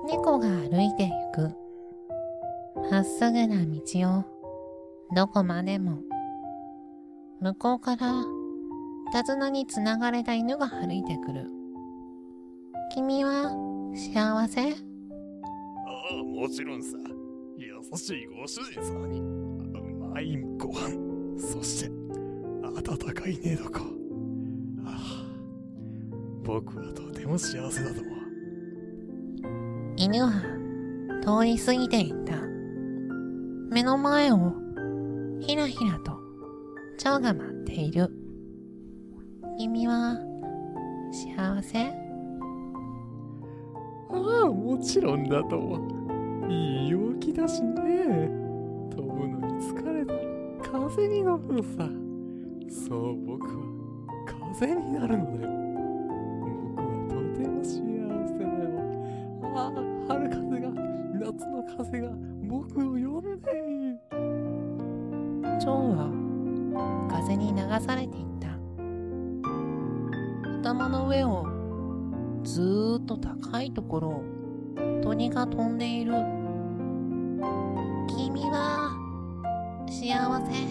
猫が歩いてゆく。まっすぐな道をどこまでも。向こうから手綱につながれた犬が歩いてくる。君は幸せ？ ああ、もちろんさ。優しいご主人様にうまいご飯、そして温かい寝床。ああ、僕はとても幸せだと思う。 犬は通り過ぎていった。目の前をひらひらと蝶が舞っている。君は幸せ？ ああ、もちろんだと思う。いい陽気だしね。飛ぶのに疲れたら風に乗るのさ。そう、僕は風になるのだよ。僕はとても幸せだよ。ああ、春風が、夏の風が僕を呼ぶね。 蝶は風に流されていった。頭の上をずーっと高いところを鳥が飛んでいる。君は幸せ？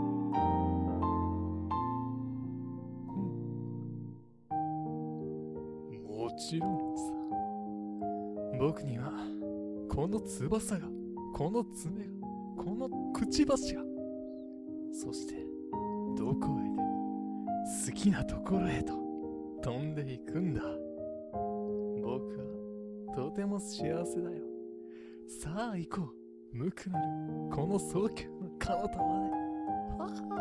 もちろんさ。僕にはこの翼が、この爪が、このくちばしが、そしてどこへでも好きなところへと飛んでいくんだ。僕はとても幸せだよ。さあ行こう、無垢なるこの蒼穹の彼方まで。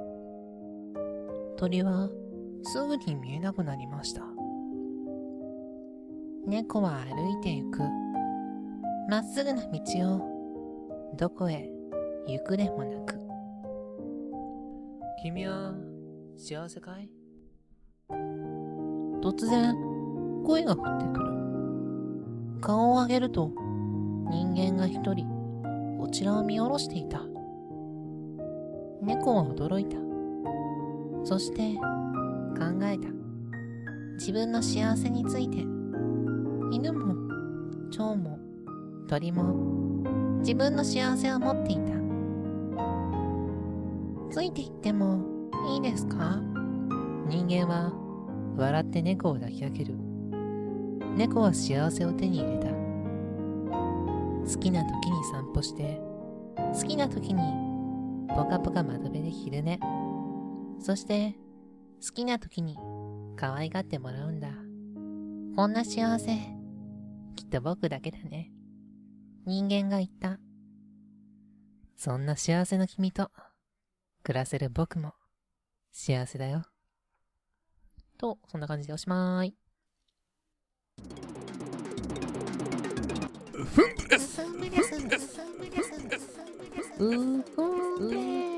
鳥はすぐに見えなくなりました。猫は歩いてゆく。まっすぐな道をどこへ行くでもなく。君は幸せかい？突然声が降ってくる。顔を上げると人間が一人こちらを見下ろしていた。猫は驚いた。そして考えた。自分の幸せについて。犬も蝶も鳥も自分の幸せを持っていた。ついていってもいいですか？人間は笑って猫を抱き上げる。猫は幸せを手に入れた。好きな時に散歩して、好きな時にポカポカ窓辺で昼寝。そして好きな時に可愛がってもらうんだ。こんな幸せ、きっと僕だけだね。人間が言った。そんな幸せの君と暮らせる僕も幸せだよ。と、そんな感じでおしまーい。 フンブレス。 うほー